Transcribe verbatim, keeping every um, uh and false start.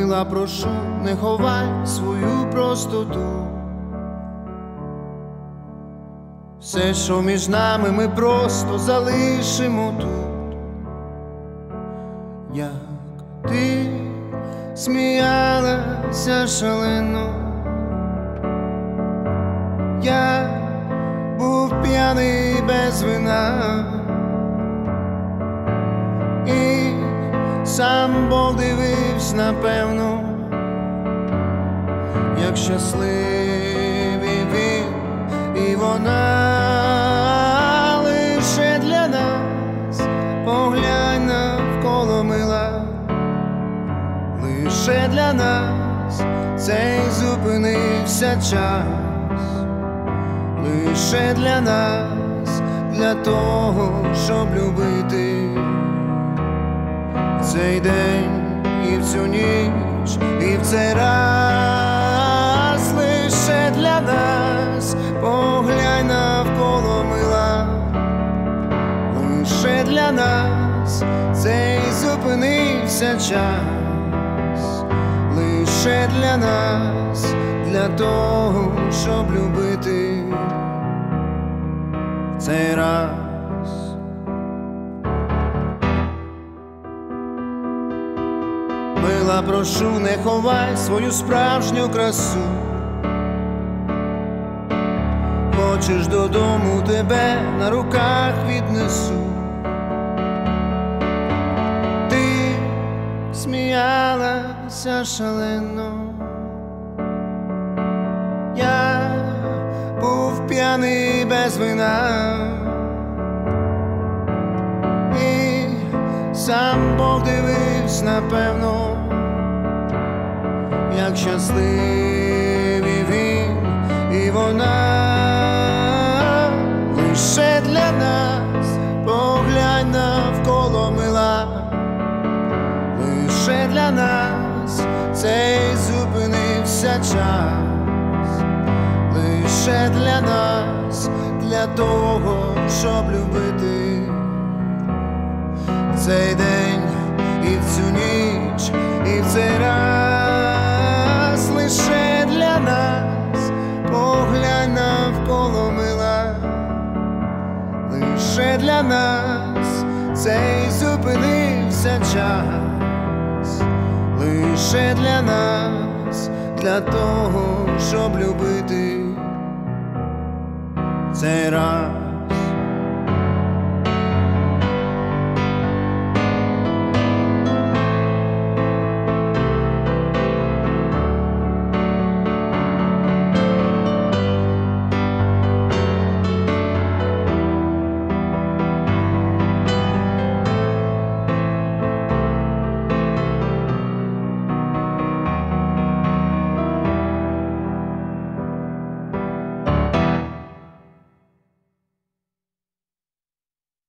Мила, прошу, не ховай свою простоту. Все, що між нами, ми просто залишимо тут. Як ти сміялася шалено, я був п'яний без вина, і сам Бог дивився, напевно, як щасливий він і вона. Лише для нас поглянь навколо, мила, лише для нас цей зупинився час, лише для нас, для того, щоб любити цей день і в цю ніч, і в цей раз. Лише для нас поглянь навколо, мила, лише для нас цей зупинився час, лише для нас, для того, щоб любити цей раз. Мила, прошу, не ховай свою справжню красу. Хочеш додому, тебе на руках віднесу. Ти сміялася шалено, я був п'яний без вина, і сам Бог дивився, напевно, як щасливий він і вона. Лише для нас поглянь навколо, мила, лише для нас цей зупинився час, лише для нас, для того, щоб любити цей день і в цю ніч, і в цей раз. Лише для нас поглянь навколо, мила, лише для нас цей зупинився час, лише для нас, для того, щоб любити цей раз.